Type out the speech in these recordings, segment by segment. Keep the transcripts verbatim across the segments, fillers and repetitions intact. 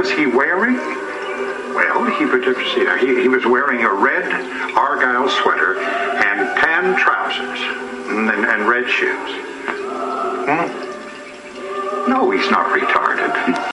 was he wearing? Well, he, you know, he, he was wearing a red Argyle sweater and tan trousers and, and, and red shoes. Hmm? No, he's not retarded.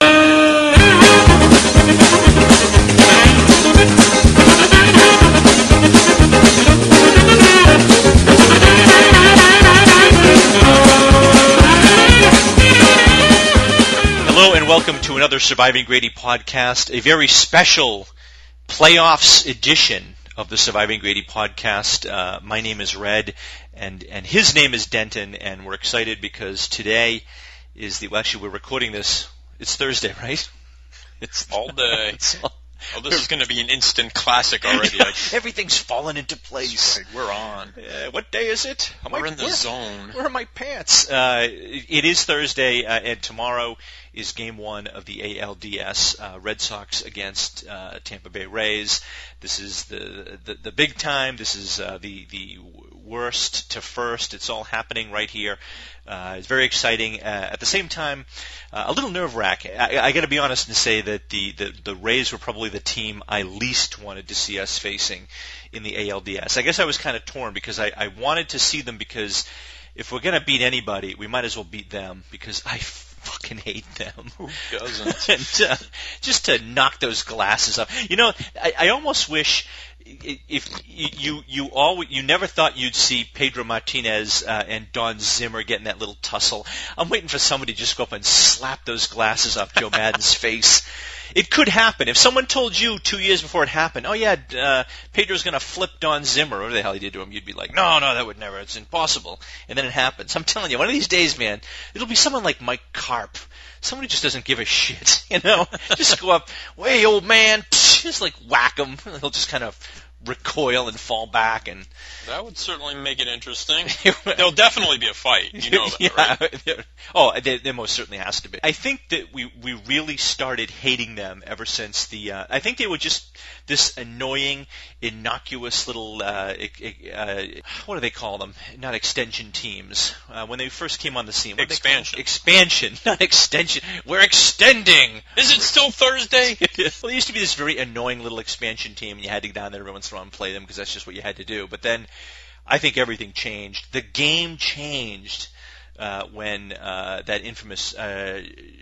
Hello and welcome to another Surviving Grady podcast, a very special playoffs edition of the Surviving Grady podcast. Uh, my name is Red, and, and his name is Denton, and we're excited because today is the, well, actually we're recording this, it's Thursday, right? It's all day. It's all, oh, this is going to be an instant classic already. Yeah, everything's fallen into place. Right, we're on. Uh, what day is it? Am we're I, in the where, zone. Where are my pants? Uh, it, it is Thursday, uh, and tomorrow is game one of the A L D S, uh, Red Sox against uh, Tampa Bay Rays. This is the the, the big time. This is uh, the the worst to first. It's all happening right here. Uh, it's very exciting. Uh, at the same time, uh, a little nerve-wracking. I, I got to be honest and say that the, the the Rays were probably the team I least wanted to see us facing in the A L D S. I guess I was kind of torn because I, I wanted to see them because if we're going to beat anybody, we might as well beat them because I fucking hate them. Who doesn't? and uh, just to knock those glasses up. You know, I, I almost wish if you you always you never thought you'd see Pedro Martinez uh, and Don Zimmer get in that little tussle. I'm waiting for somebody to just go up and slap those glasses off Joe Madden's face. It could happen. If someone told you two years before it happened, oh yeah, uh, Pedro's going to flip Don Zimmer, whatever the hell he did to him, you'd be like, no, no, that would never. It's impossible. And then it happens. I'm telling you, one of these days, man, it'll be someone like Mike Karp. Somebody just doesn't give a shit, you know? Just go up, hey, old man, just like whack him. He'll just kind of recoil and fall back, and that would certainly make it interesting. There'll definitely be a fight. You know that, yeah. right? Oh, there, there most certainly has to be. I think that we we really started hating them ever since the. Uh, I think they were just this annoying, innocuous little. Uh, uh, what do they call them? Not extension teams. Uh, when they first came on the scene. What Expansion. Expansion, not extension. We're extending. Is it still Thursday? Well, there used to be this very annoying little expansion team, and you had to go down there every once in a while and play them because that's just what you had to do. But then I think everything changed. The game changed uh, when uh, that infamous uh,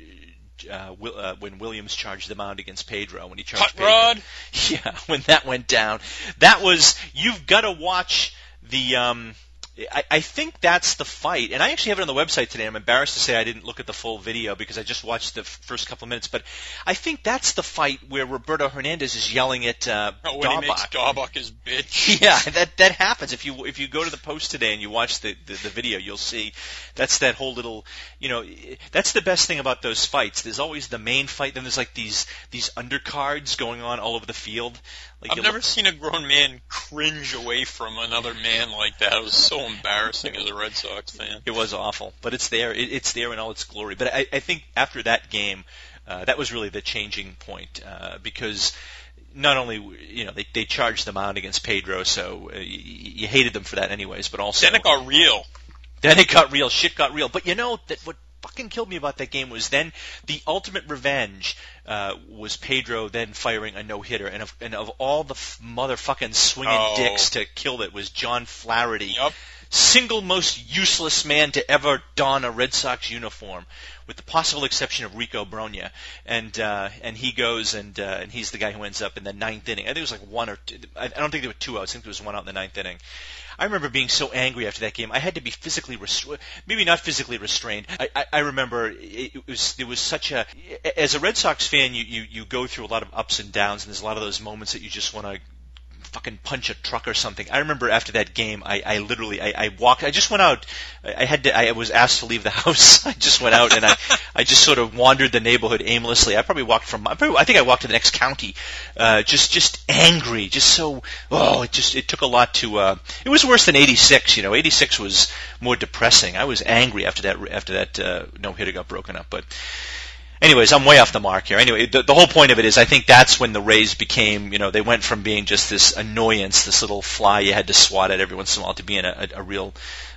uh, Will, uh, when Williams charged the mound against Pedro. When he charged Hot Pedro. rod. Yeah, when that went down, that was you've got to watch the. Um, I, I think that's the fight, and I actually have it on the website today. I'm embarrassed to say I didn't look at the full video because I just watched the f- first couple of minutes, but I think that's the fight where Roberto Hernandez is yelling at uh, oh, when Daubach. he makes Daubach his bitch. Yeah, that that happens. If you if you go to the post today and you watch the, the, the video, you'll see that's that whole little, you know, that's the best thing about those fights. There's always the main fight, then there's like these these undercards going on all over the field. Like I've never look, seen a grown man cringe away from another man like that. It was so embarrassing as a Red Sox fan. It was awful, but it's there. It, it's there in all its glory. But I, I think after that game, uh, that was really the changing point uh, because not only you know they they charged them out against Pedro, so uh, you, you hated them for that anyways. But also then it got real. Then it got real. Shit got real. But you know that what fucking killed me about that game was then the ultimate revenge uh, was Pedro then firing a no-hitter, and of, and of all the f- motherfucking swinging oh. dicks to kill it was John Flaherty. Yep. Single most useless man to ever don a Red Sox uniform, with the possible exception of Rico Brogna, and uh, and he goes and uh, and he's the guy who ends up in the ninth inning. I think it was like one or two. I don't think there were two outs. I think there was one out in the ninth inning. I remember being so angry after that game. I had to be physically restrained, maybe not physically restrained. I, I, I remember it, it was there was such a as a Red Sox fan, you, you you go through a lot of ups and downs, and there's a lot of those moments that you just want to fucking punch a truck or something. I remember after that game, I, I literally, I, I walked, I just went out, I had to, I was asked to leave the house. I just went out and I, I just sort of wandered the neighborhood aimlessly. I probably walked from, I, probably, I think I walked to the next county, uh, just, just angry, just so, oh, it just, it took a lot to, uh, it was worse than eighty-six, you know, eighty-six was more depressing. I was angry after that, after that, uh, no-hitter got broken up, but, anyways, I'm way off the mark here. Anyway, the, the whole point of it is I think that's when the Rays became, you know, they went from being just this annoyance, this little fly you had to swat at every once in a while, to being a, a, a real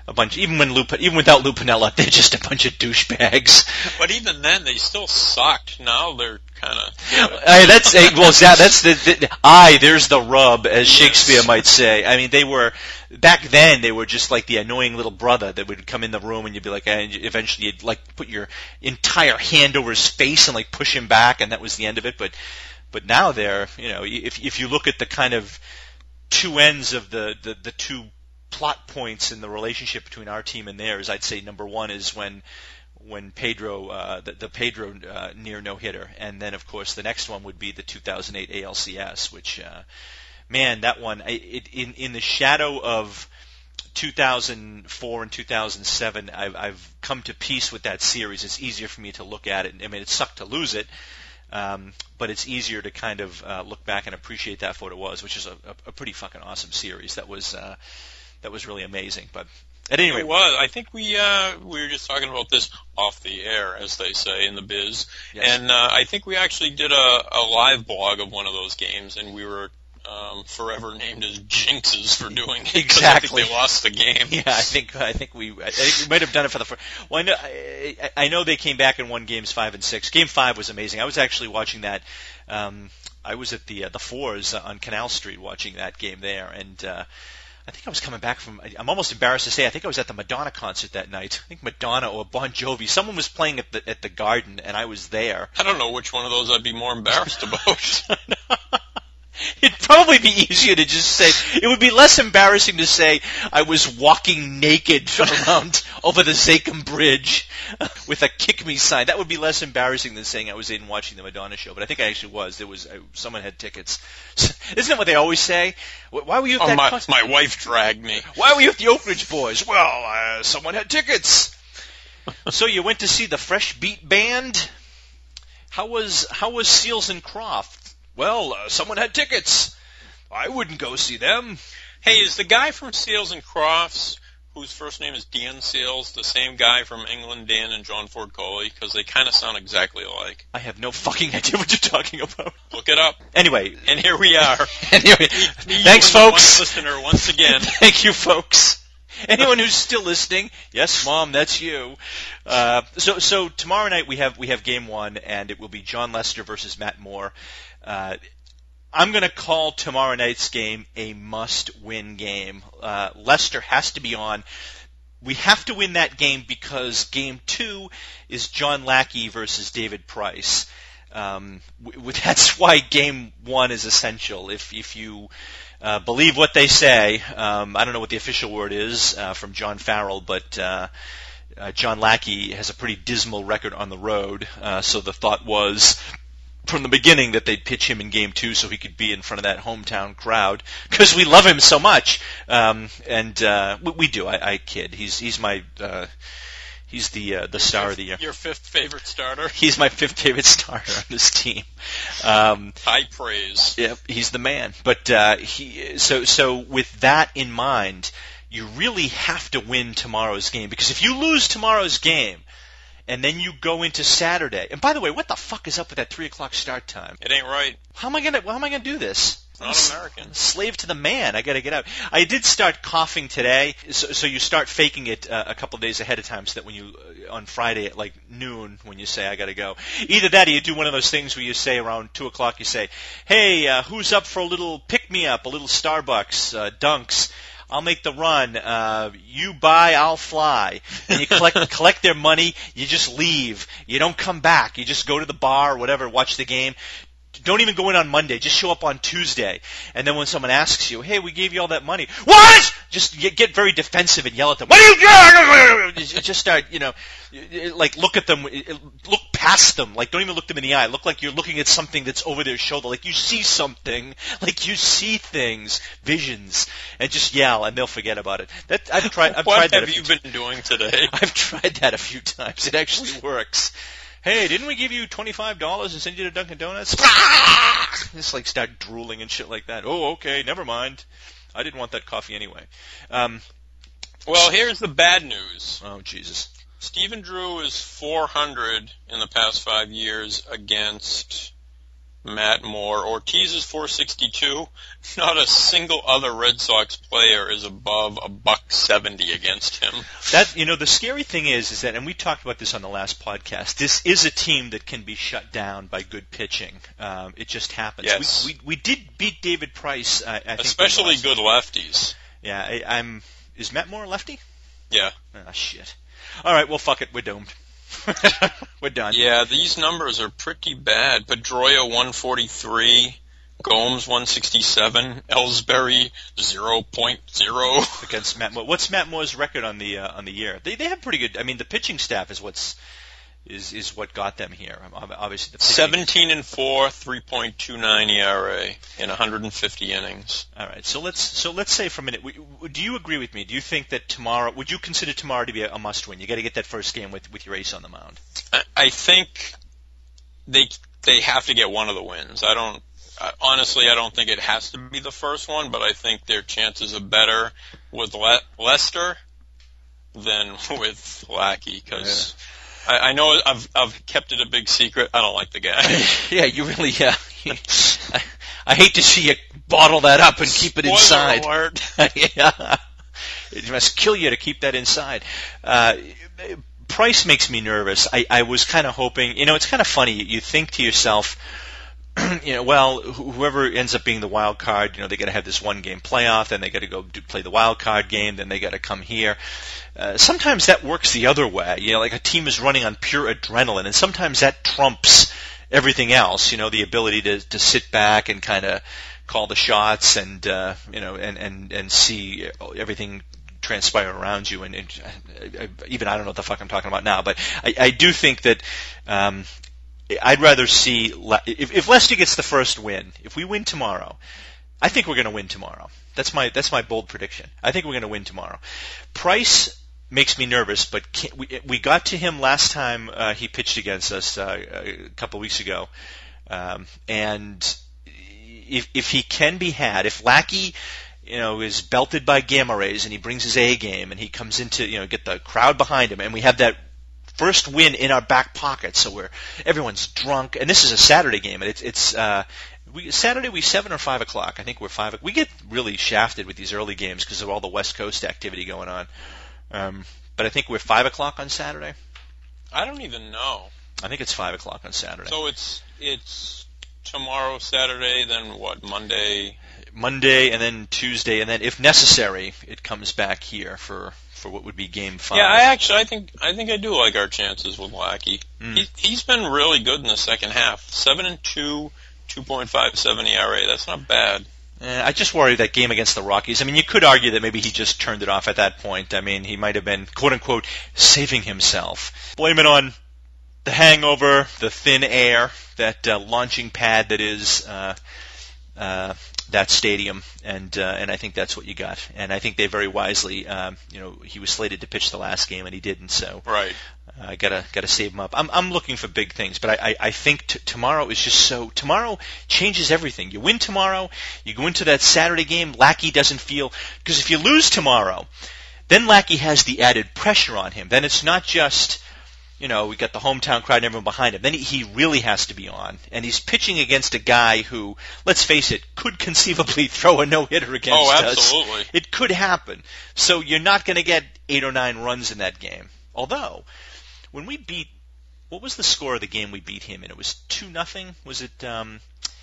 a bunch. Even when Lou, even without Lou Piniella, they're just a bunch of douchebags. But even then, they still sucked. Now they're kind of. Uh, that's uh, well, that, that's the, the I. There's the rub, as Shakespeare Yes. might say. I mean, they were back then. They were just like the annoying little brother that would come in the room, and you'd be like, and eventually you'd like put your entire hand over his face and like push him back, and that was the end of it. But but now they're, you know, if if you look at the kind of two ends of the the, the two plot points in the relationship between our team and theirs, I'd say number one is when when Pedro, uh, the, the Pedro uh, near no-hitter, and then of course the next one would be the two thousand eight A L C S, which, uh, man, that one, I, it, in in the shadow of two thousand four and two thousand seven, I've, I've come to peace with that series. It's easier for me to look at it. I mean, it sucked to lose it, um, but it's easier to kind of uh, look back and appreciate that for what it was, which is a, a, a pretty fucking awesome series. That was uh, that was really amazing. But at any rate, It was. I think we uh, we were just talking about this off the air, as they say in the biz. Yes. And uh, I think we actually did a, a live blog of one of those games, and we were um, forever named as jinxes for doing it. 'cause Exactly. I think they lost the game. Yeah, I think I think we I think we might have done it for the first. Well, I know I, I know they came back and won games five and six. Game five was amazing. I was actually watching that. Um, I was at the uh, the Fours on Canal Street watching that game there, and uh, I think I was coming back from. I'm almost embarrassed to say I think I was at the Madonna concert that night. I think Madonna or Bon Jovi. Someone was playing at the at the Garden, and I was there. I don't know which one of those I'd be more embarrassed about. It'd probably be easier to just say, it would be less embarrassing to say I was walking naked around over the Zakim Bridge with a kick me sign. That would be less embarrassing than saying I was in watching the Madonna show, but I think I actually was. There was, uh, someone had tickets. Isn't that what they always say? Why were you at Oh, that my, concert? my wife dragged me. Why were you at the Oak Ridge Boys? Well, uh, someone had tickets. So you went to see the Fresh Beat Band? How was, how was Seals and Croft? Well, uh, someone had tickets. I wouldn't go see them. Hey, is the guy from Seals and Crofts, whose first name is Dan Seals, the same guy from England, Dan and John Ford Coley? Because they kind of sound exactly alike. I have no fucking idea what you're talking about. Look it up. Anyway, And here we are. anyway, Me, you, thanks, and the folks. one listener once again. Thank you, folks. Anyone who's still listening, yes, Mom, that's you. Uh, so, so tomorrow night we have we have game one, and it will be John Lester versus Matt Moore. Uh, I'm going to call tomorrow night's game a must-win game. Uh, Lester has to be on. We have to win that game because game two is John Lackey versus David Price. Um, w- w- that's why game one is essential. If if you uh, believe what they say, um, I don't know what the official word is uh, from John Farrell, but uh, uh, John Lackey has a pretty dismal record on the road. Uh, so the thought was, from the beginning, that they'd pitch him in game two so he could be in front of that hometown crowd because we love him so much. Um, and uh, we, we do. I, I kid. He's he's my uh, he's the uh, the star of the year. Your fifth favorite starter. He's my fifth favorite starter on this team. Um, High praise. yeah, he's the man. But uh, he so so with that in mind, you really have to win tomorrow's game because if you lose tomorrow's game, and then you go into Saturday. And by the way, what the fuck is up with that three o'clock start time? It ain't right. How am I gonna? How am I gonna do this? It's not American. Slave to the man. I gotta get out. I did start coughing today, so, so you start faking it uh, a couple of days ahead of time, so that when you uh, on Friday at like noon, when you say I gotta go, either that or you do one of those things where you say around two o'clock, you say, "Hey, uh, who's up for a little pick me up, a little Starbucks, uh, Dunks?" I'll make the run. Uh, you buy, I'll fly. And you collect collect their money. You just leave. You don't come back. You just go to the bar or whatever, watch the game. Don't even go in on Monday. Just show up on Tuesday. And then when someone asks you, hey, we gave you all that money. What? Just get very defensive and yell at them. What are you doing? Just start, you know, like look at them, look past them. Like don't even look them in the eye. Look like you're looking at something that's over their shoulder. Like you see something. Like you see things, visions, and just yell, and they'll forget about it. That I've tried. I've what tried that. have a few you been doing today? I've tried that a few times. It actually works. Hey, didn't we give you twenty-five dollars and send you to Dunkin' Donuts? Just like start drooling and shit like that. Oh, okay, never mind. I didn't want that coffee anyway. Um, Well, here's the bad news. oh, Jesus. Stephen Drew is four hundred in the past five years against Matt Moore. Ortiz is four sixty-two. Not a single other Red Sox player is above a buck seventy against him. That, you know, the scary thing is, is that, and we talked about this on the last podcast, this is a team that can be shut down by good pitching. Um, it just happens. Yes. We, we, we did beat David Price, uh, I think. Especially good lefties. Yeah, I, I'm, is Matt Moore a lefty? Yeah. Ah, shit. All right, well, fuck it, we're doomed. We're done. Yeah, these numbers are pretty bad. Pedroia one forty-three, Gomes one sixty-seven, Ellsbury zero point zero against Matt Moore. What's Matt Moore's record on the uh, on the year? They they have pretty good. I mean, the pitching staff is what's is is what got them here. Obviously, the seventeen and four, three point two nine E R A in one hundred fifty innings. All right, so let's so let's say for a minute. Do you agree with me? Do you think that tomorrow? Would you consider tomorrow to be a, a must-win? You got to get that first game with with your ace on the mound. I, I think they they have to get one of the wins. I don't uh, honestly. I don't think it has to be the first one, but I think their chances are better with Le- Lester than with Lackey because. Yeah. I, I know I've I've kept it a big secret. I don't like the guy. Yeah, you really. Yeah. I, I hate to see you bottle that up and keep it Spoiler inside. Alert. Yeah. It must kill you to keep that inside. Uh, Price makes me nervous. I, I was kind of hoping. You know, it's kind of funny. You think to yourself, you know, well, whoever ends up being the wild card, you know, they got to have this one game playoff, then they got to go do, play the wild card game, then they got to come here. Uh, sometimes that works the other way. You know, like a team is running on pure adrenaline, and sometimes that trumps everything else. You know, the ability to to sit back and kind of call the shots, and uh, you know, and and and see everything transpire around you. And, and uh, even I don't know what the fuck I'm talking about now, but I, I do think that. Um, I'd rather see if, if Lester gets the first win. If we win tomorrow, I think we're going to win tomorrow. That's my that's my bold prediction. I think we're going to win tomorrow. Price makes me nervous, but can't, we we got to him last time uh, he pitched against us uh, a couple of weeks ago, um, and if if he can be had, if Lackey, you know, is belted by gamma rays and he brings his A game and he comes into, you know, get the crowd behind him, and we have that first win in our back pocket, so we're everyone's drunk, and this is a Saturday game, and it's it's uh, we Saturday we seven or five o'clock. I think we're five. We get really shafted with these early games because of all the West Coast activity going on. Um, but I think we're five o'clock on Saturday. I don't even know. I think it's five o'clock on Saturday. So it's it's tomorrow, Saturday, then what? Monday. Monday, and then Tuesday, and then if necessary, it comes back here for. For what would be game five. Yeah, I actually, I think, I think I do like our chances with Lackey. Mm. He, he's been really good in the second half. Seven and two, two point five seven E R A. That's not bad. Eh, I just worry that game against the Rockies. I mean, you could argue that maybe he just turned it off at that point. I mean, he might have been quote unquote saving himself. Blame it on the hangover, the thin air, that uh, launching pad that is. Uh, uh, that stadium, and uh, and I think that's what you got. And I think they very wisely, um, you know, he was slated to pitch the last game and he didn't, so right. I uh, gotta gotta save him up. I'm I'm looking for big things, but I I, I think t- tomorrow is just so. Tomorrow changes everything. You win tomorrow, you go into that Saturday game. Lackey doesn't feel because if you lose tomorrow, then Lackey has the added pressure on him. Then it's not just. You know, we got the hometown crowd and everyone behind him. Then he, he really has to be on. And he's pitching against a guy who, let's face it, could conceivably throw a no-hitter against oh, us. absolutely. It could happen. So you're not going to get eight or nine runs in that game. Although, when we beat, what was the score of the game we beat him in? It was two nothing? Was it, um,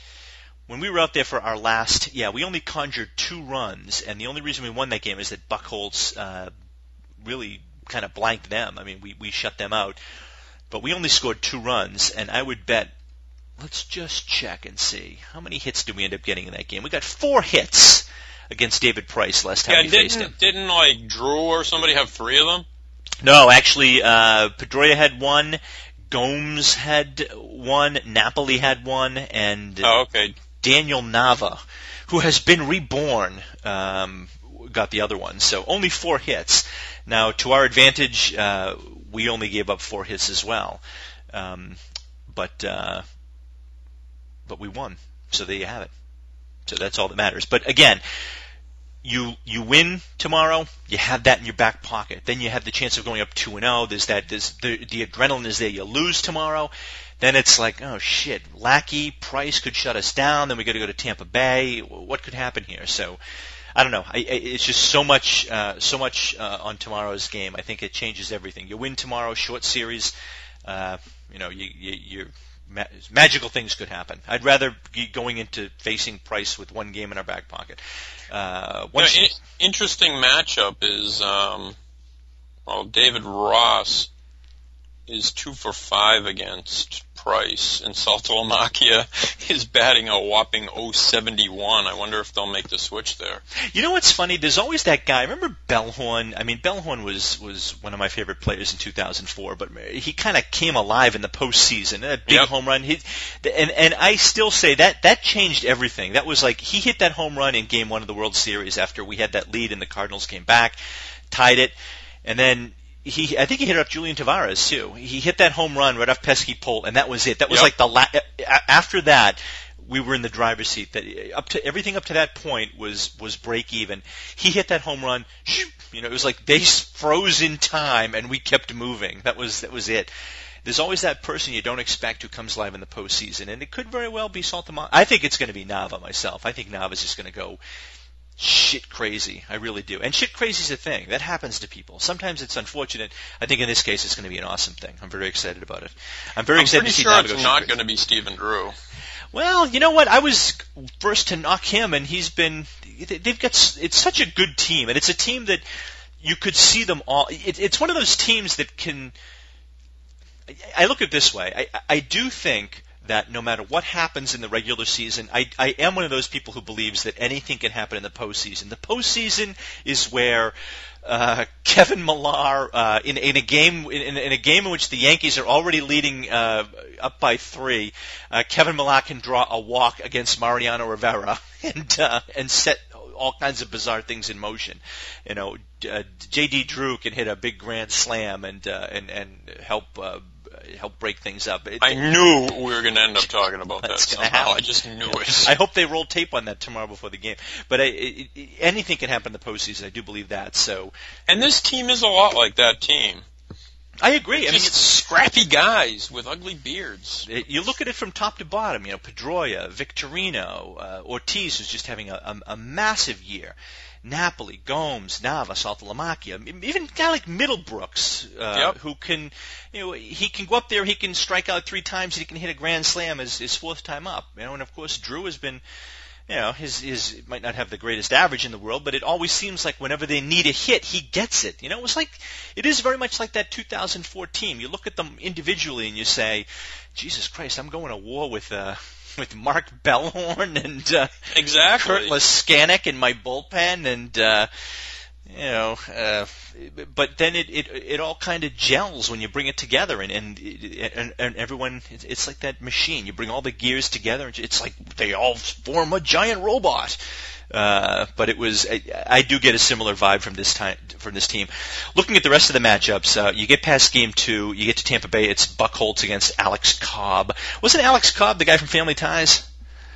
when we were out there for our last, yeah, we only conjured two runs. And the only reason we won that game is that Buchholz, uh, really kind of blanked them. I mean, we, we shut them out. But we only scored two runs, and I would bet, let's just check and see. How many hits did we end up getting in that game? We got four hits against David Price last time yeah, we didn't, faced him. Didn't, like, Drew or somebody have three of them? No, actually, uh, Pedroia had one, Gomes had one, Napoli had one, and oh, okay. Daniel Nava, who has been reborn, um, got the other one. So only four hits. Now, to our advantage, uh, we only gave up four hits as well, um, but uh, but we won. So there you have it. So that's all that matters. But again, you you win tomorrow, you have that in your back pocket. Then you have the chance of going up two and oh. There's that. There's the the adrenaline is there. You lose tomorrow, then it's like, oh shit, Lackey, Price could shut us down. Then we got to go to Tampa Bay. What could happen here? So, I don't know. I, I, it's just so much, uh, so much uh, on tomorrow's game. I think it changes everything. You win tomorrow, short series. Uh, you know, you, you, you're. Ma- magical things could happen. I'd rather be going into facing Price with one game in our back pocket. Uh, once yeah, I- interesting matchup is, um, well, David Ross is two for five against Price, and Saltalamacchia is batting a whopping oh seventy-one. I wonder if they'll make the switch there. You know what's funny? There's always that guy. Remember Bellhorn? I mean, Bellhorn was, was one of my favorite players in two thousand four, but he kind of came alive in the postseason. A big Yep. home run. He, and, and I still say that that changed everything. That was like, he hit that home run in game one of the World Series after we had that lead and the Cardinals came back, tied it, and then He, I think he hit up Julian Tavares too. He hit that home run right off pesky pole, and that was it. That was Yep. like the la- after that, we were in the driver's seat. That up to everything up to that point was was break even. He hit that home run. You know, it was like they froze in time, and we kept moving. That was that was it. There's always that person you don't expect who comes live in the postseason, and it could very well be Saltamonte. I think it's going to be Nava myself. I think Nava's just going to go shit crazy. I really do. And shit crazy is a thing. That happens to people. Sometimes it's unfortunate. I think in this case it's going to be an awesome thing. I'm very excited about it. I'm very I'm excited pretty to see sure Nava it's go not shit going to crazy. be Stephen Drew. Well, you know what? I was first to knock him, and he's been. They've got. It's such a good team, and it's a team that you could see them all. It, it's one of those teams that can. I look at it this way. I, I do think that no matter what happens in the regular season, I, I am one of those people who believes that anything can happen in the postseason. The postseason is where uh, Kevin Millar, uh, in, in a game in, in a game in which the Yankees are already leading uh, up by three, uh, Kevin Millar can draw a walk against Mariano Rivera and uh, and set all kinds of bizarre things in motion. You know, uh, J D. Drew can hit a big grand slam and uh, and and help. Uh, help break things up. It, I knew we were going to end up talking about that That's gonna somehow. happen. I just knew it. I hope they roll tape on that tomorrow before the game. But I, it, it, anything can happen in the postseason. I do believe that. So, And this team is a lot like that team. I agree. I mean, Just it's, scrappy guys with ugly beards. it, you look at it from top to bottom. You know, Pedroia, Victorino, uh, Ortiz, who's just having a, a, a massive year. Napoli, Gomes, Nava, Saltalamacchia, even a guy like Middlebrooks, uh, Yep. who can, you know, he can go up there, he can strike out three times, and he can hit a grand slam his, his fourth time up. You know, and of course Drew has been, you know, his his might not have the greatest average in the world, but it always seems like whenever they need a hit, he gets it. You know, it was like, it is very much like that two thousand four team. You look at them individually and you say, Jesus Christ, I'm going to war with uh, with Mark Bellhorn and uh, Exactly. Kurt Laskanik in my bullpen, and uh, you know, uh, but then it, it it all kind of gels when you bring it together, and and and, and everyone, it's, it's like that machine. You bring all the gears together, and it's like they all form a giant robot. Uh, but it was, I, I do get a similar vibe from this time, from this team. Looking at the rest of the matchups, uh, you get past game two, you get to Tampa Bay, it's Buchholz against Alex Cobb. Wasn't Alex Cobb the guy from Family Ties?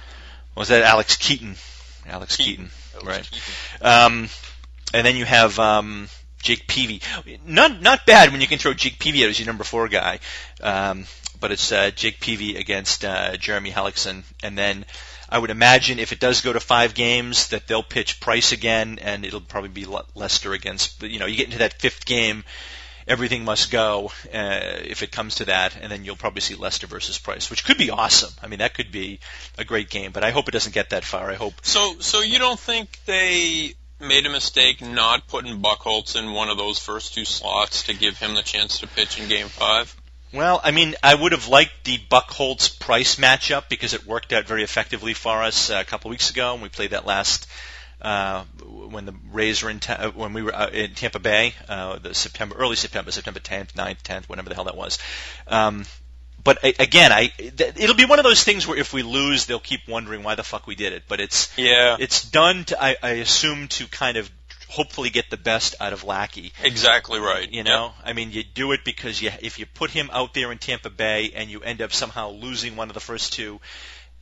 Or was that Alex Keaton? Alex Keaton, Keaton. right. Um, and then you have, um, Jake Peavy. Not, not bad when you can throw Jake Peavy out as your number four guy. Um, but it's, uh, Jake Peavy against, uh, Jeremy Hellickson. And then, I would imagine if it does go to five games that they'll pitch Price again, and it'll probably be Le- Lester against. But you know, you get into that fifth game, everything must go uh, if it comes to that, and then you'll probably see Lester versus Price, which could be awesome. I mean, that could be a great game, but I hope it doesn't get that far. I hope. So, so you don't think they made a mistake not putting Buchholz in one of those first two slots to give him the chance to pitch in Game Five? Well, I mean, I would have liked the Buchholz-Price matchup because it worked out very effectively for us uh, a couple of weeks ago, and we played that last uh, when the Rays were in ta- when we were uh, in Tampa Bay, uh, the September, early September, September tenth, ninth, tenth, whatever the hell that was. Um, but I, again, I th- it'll be one of those things where if we lose, they'll keep wondering why the fuck we did it. But it's Yeah. it's done, to, I, I assume, to kind of hopefully get the best out of Lackey. Exactly right. You know, I mean, you do it because you, if you put him out there in Tampa Bay and you end up somehow losing one of the first two,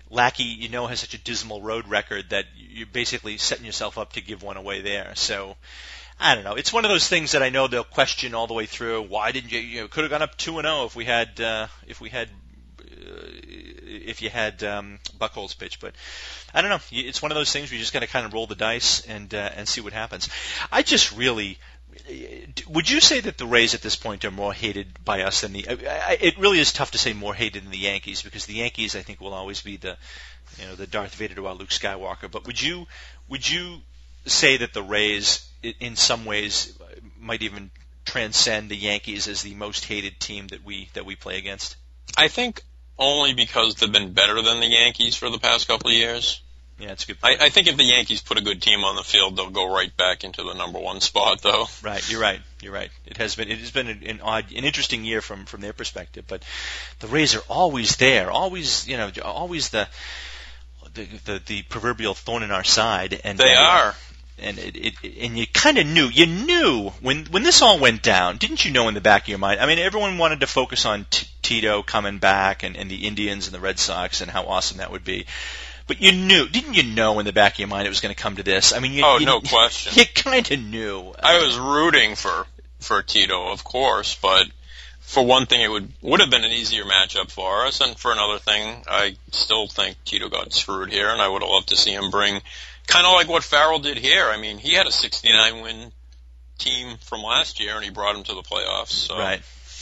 Lackey, you know, has such a dismal road record that you're basically setting yourself up to give one away there. So, I don't know. It's one of those things that I know they'll question all the way through. Why didn't you? You know, could have gone up two and zero if we had uh, if we had uh, if you had um, Buchholz pitch. But I don't know. It's one of those things where you just got to kind of roll the dice and uh, and see what happens. I just really. Would you say that the Rays at this point are more hated by us than the? I, it really is tough to say more hated than the Yankees, because the Yankees, I think, will always be the, you know, the Darth Vader to our Luke Skywalker. But would you would you say that the Rays, in some ways, might even transcend the Yankees as the most hated team that we that we play against? I think only because they've been better than the Yankees for the past couple of years. Yeah, it's a good point. I, I think if the Yankees put a good team on the field, they'll go right back into the number one spot, though. Right, you're right. You're right. It has been it has been an, an odd, an interesting year from from their perspective. But the Rays are always there, always, you know, always the the the, the proverbial thorn in our side. And they uh, are. And it, it and you kind of knew, you knew when when this all went down, didn't you know in the back of your mind? I mean, everyone wanted to focus on T- Tito coming back and, and the Indians and the Red Sox and how awesome that would be. But you knew, didn't you know in the back of your mind it was going to come to this? I mean, you, oh, you, no question. You kind of knew. I was rooting for, for Tito, of course, but for one thing, it would would have been an easier matchup for us, and for another thing, I still think Tito got screwed here, and I would have loved to see him bring kind of like what Farrell did here. I mean, he had a sixty-nine win team from last year, and he brought him to the playoffs. So. Right.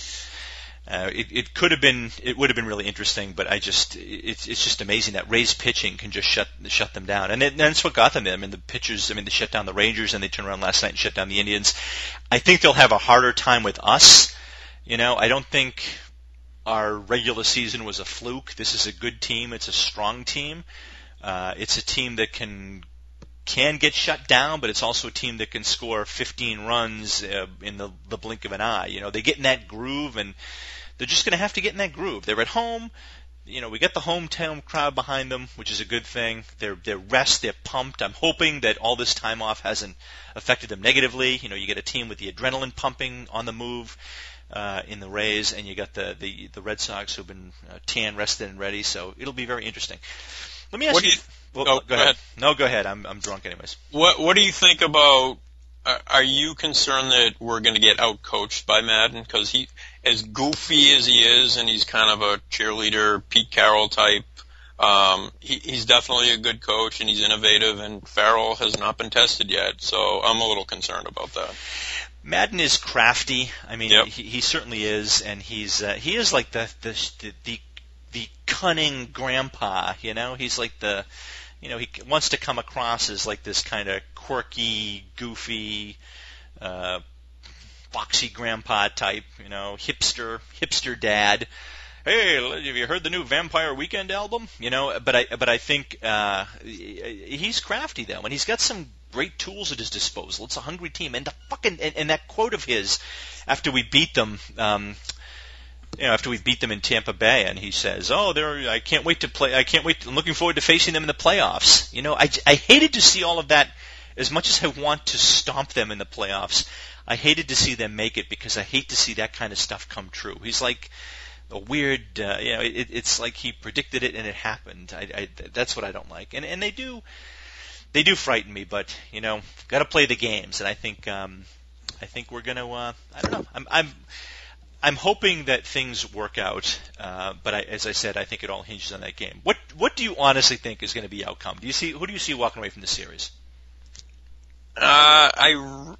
Uh, it, it could have been, it would have been really interesting, but I just, it's it's just amazing that Rays pitching can just shut shut them down, and, it, and that's what got them there. I mean, the pitchers, I mean, they shut down the Rangers, and they turned around last night and shut down the Indians. I think they'll have a harder time with us. You know, I don't think our regular season was a fluke. This is a good team. It's a strong team. Uh, it's a team that can can get shut down, but it's also a team that can score fifteen runs uh, in the, the blink of an eye. You know, they get in that groove, and they're just going to have to get in that groove. They're at home. You know, we got the hometown crowd behind them, which is a good thing. They're they're rest, they're pumped. I'm hoping that all this time off hasn't affected them negatively. You know, you get a team with the adrenaline pumping on the move uh, in the Rays, and you got the, the, the Red Sox who've been uh, tan, rested, and ready. So it'll be very interesting. Let me ask what you. Do you well, oh, go, go ahead. ahead. No, go ahead. I'm I'm drunk anyways. What What do you think about? Uh, are you concerned that we're going to get outcoached by Madden? Because he, as goofy as he is, and he's kind of a cheerleader, Pete Carroll type. Um, he, he's definitely a good coach, and he's innovative. And Farrell has not been tested yet, so I'm a little concerned about that. Madden is crafty. I mean, yep. he, he certainly is, and he's uh, he is like the the the, the the cunning grandpa, you know. He's like the, you know, he wants to come across as like this kind of quirky, goofy, uh, foxy grandpa type, you know, hipster, hipster dad. Hey, have you heard the new Vampire Weekend album? You know, but I but I think uh, he's crafty though, and he's got some great tools at his disposal. It's a hungry team, and the fucking and, and that quote of his after we beat them. Um, You know, after we beat them in Tampa Bay, and he says, "Oh, they're, I can't wait to play. I can't wait. I'm looking forward to facing them in the playoffs." You know, I, I hated to see all of that. As much as I want to stomp them in the playoffs, I hated to see them make it because I hate to see that kind of stuff come true. He's like a weird, uh, you know, it, it's like he predicted it and it happened. I, I, that's what I don't like. And and they do, they do frighten me. But you know, got to play the games, and I think, um, I think we're gonna. Uh, I don't know. I'm. I'm I'm hoping that things work out, uh, but I, as I said, I think it all hinges on that game. What What do you honestly think is going to be the outcome? Do you see who do you see walking away from the series? Uh, I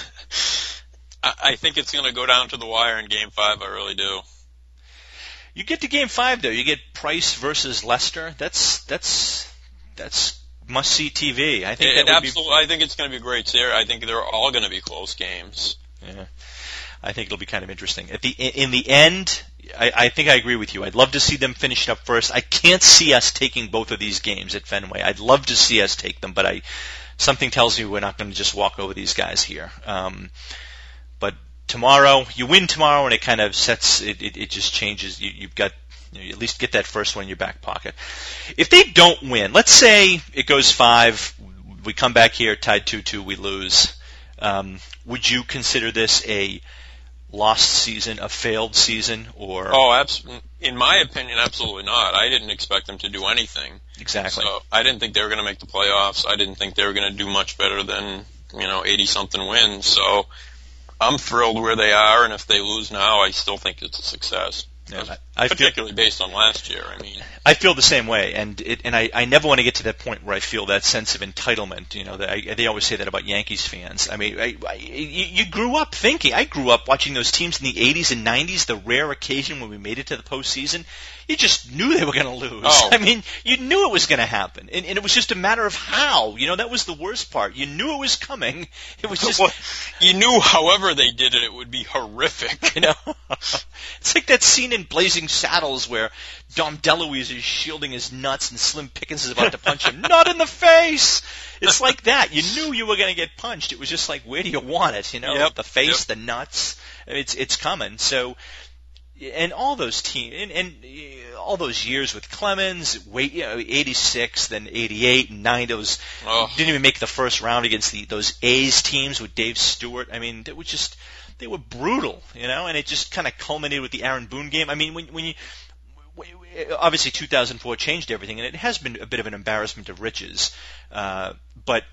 I think it's going to go down to the wire in Game Five. I really do. You get to Game Five though. You get Price versus Lester. That's that's that's must see T V. I think it, that would absolutely. be... I think it's going to be a great series. I think they're all going to be close games. Yeah. I think it'll be kind of interesting. At the in the end, I, I think I agree with you. I'd love to see them finish it up first. I can't see us taking both of these games at Fenway. I'd love to see us take them, but I something tells me we're not going to just walk over these guys here. Um, but tomorrow, you win tomorrow, and it kind of sets it. It, it just changes. You, you've got you, know, you at least get that first one in your back pocket. If they don't win, let's say it goes five, we come back here tied two two, we lose. Um, would you consider this a lost season, a failed season, or oh, absolutely. in my opinion, absolutely not. I didn't expect them to do anything. Exactly. So I didn't think they were going to make the playoffs. I didn't think they were going to do much better than, you know, eighty-something wins. So I'm thrilled where they are, and if they lose now, I still think it's a success. Yeah, I particularly feel, based on last year. I mean, I feel the same way, and it, and I, I never want to get to that point where I feel that sense of entitlement. You know, that I, they always say that about Yankees fans. I mean, I, I, you, you grew up thinking. I grew up watching those teams in the eighties and nineties. The rare occasion when we made it to the postseason, you just knew they were going to lose. Oh. I mean, you knew it was going to happen, and, and it was just a matter of how. You know, that was the worst part. You knew it was coming. It was just well, you knew, however they did it, it would be horrific. You know, it's like that scene in Blazing Saddles where Dom DeLuise is shielding his nuts and Slim Pickens is about to punch him. Not in the face! It's like that. You knew you were going to get punched. It was just like, where do you want it? You know, yep, the face, yep. the nuts. It's it's coming. So, and all those teams, and, and all those years with Clemens, wait, you know, eighty-six, then eighty-eight, and ninety. Those oh. didn't even make the first round against the those A's teams with Dave Stewart. I mean, it was just. They were brutal, you know, and it just kind of culminated with the Aaron Boone game. I mean, when, when you obviously two thousand four changed everything, and it has been a bit of an embarrassment of riches. Uh, but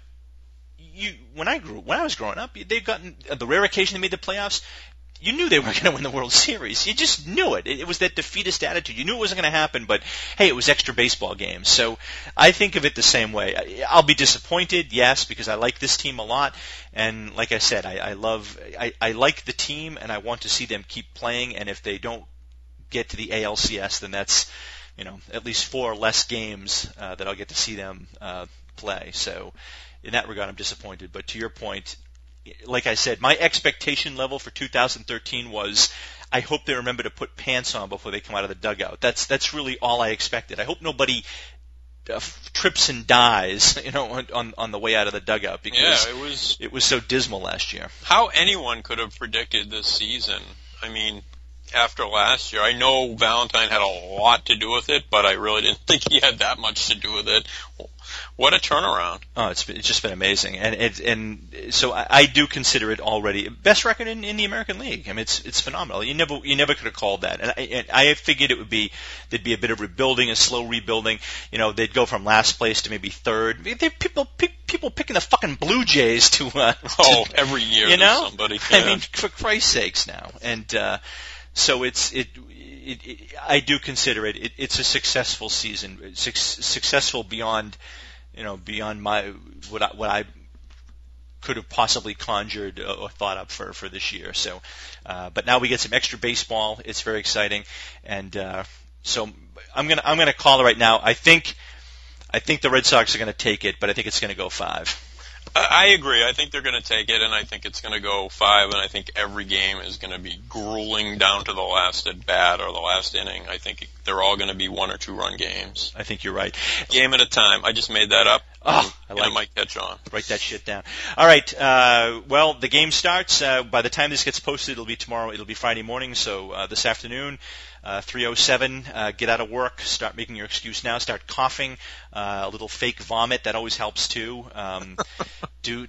you, when I grew, when I was growing up, they've gotten the rare occasion they made the playoffs. You knew they were going to win the World Series. You just knew it. It was that defeatist attitude. You knew it wasn't going to happen, but hey, it was extra baseball games. So I think of it the same way. I'll be disappointed, yes, because I like this team a lot. And like I said, I, I love, I, I like the team, and I want to see them keep playing. And if they don't get to the A L C S, then that's, you know, at least four less games uh, that I'll get to see them uh, play. So in that regard, I'm disappointed. But to your point, like I said, my expectation level for two thousand thirteen was I hope they remember to put pants on before they come out of the dugout. That's that's really all I expected. I hope nobody uh, trips and dies, you know, on, on on the way out of the dugout because yeah, it was it was so dismal last year. How anyone could have predicted this season? I mean, after last year, I know Valentine had a lot to do with it, but I really didn't think he had that much to do with it. What a turnaround! Oh, it's it's just been amazing, and it, and so I, I do consider it already best record in, in the American League. I mean, it's it's phenomenal. You never you never could have called that, and I, and I figured it would be there'd be a bit of rebuilding, a slow rebuilding. You know, they'd go from last place to maybe third. They people pick, people picking the fucking Blue Jays to uh, oh to, every year, you know, somebody. Yeah. I mean, for Christ's sakes now, and uh, so it's it. It, it, I do consider it, it. It's a successful season, su- successful beyond, you know, beyond my what I, what I could have possibly conjured or thought up for, for this year. So, uh, but now we get some extra baseball. It's very exciting, and uh, so I'm gonna I'm gonna call it right now. I think I think the Red Sox are gonna take it, but I think it's gonna go five. I agree. I think they're going to take it, and I think it's going to go five, and I think every game is going to be grueling down to the last at bat or the last inning. I think they're all going to be one or two run games. I think you're right. Game at a time. I just made that up. Oh, I like like it. might catch on. Write that shit down. All right. Uh, well, the game starts. Uh, by the time this gets posted, it'll be tomorrow. It'll be Friday morning. So uh, this afternoon, uh, three oh seven, uh, get out of work. Start making your excuse now. Start coughing. Uh, a little fake vomit. That always helps too. Um, do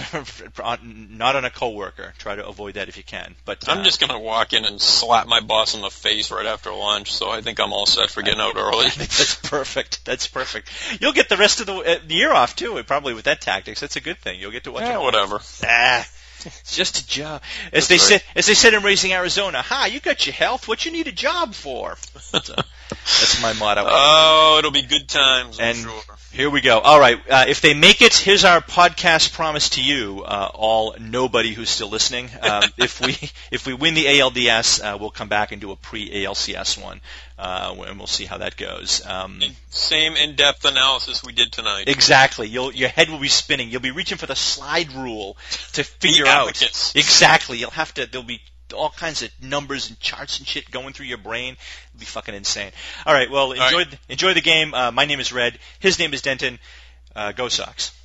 not on a coworker. Try to avoid that if you can. But uh, I'm just going to walk in and slap my boss in the face right after lunch. So I think I'm all set for getting out early. I think that's perfect. That's perfect. You'll get the rest of the, uh, the year off too. Probably with that tactics. That's a good thing. You'll get to watch yeah, it. whatever. Ah. It's just a job. As That's they right. said, as they said in Raising Arizona, "Ha, you got your health. What you need a job for?" That's, a, that's my motto. Oh, it'll be good times, I'm and sure. Here we go. All right. Uh, if they make it, here's our podcast promise to you, uh, all nobody who's still listening. Um, if we if we win the A L D S, uh, we'll come back and do a pre-A L C S one, uh, and we'll see how that goes. Um, Same in-depth analysis we did tonight. Exactly. You'll, your head will be spinning. You'll be reaching for the slide rule to figure The out. advocates. Exactly. You'll have to. There'll be all kinds of numbers and charts and shit going through your brain. It'll be fucking insane. All right. Well, enjoy right. enjoy the game. Uh, my name is Red. His name is Denton. Uh, go Sox.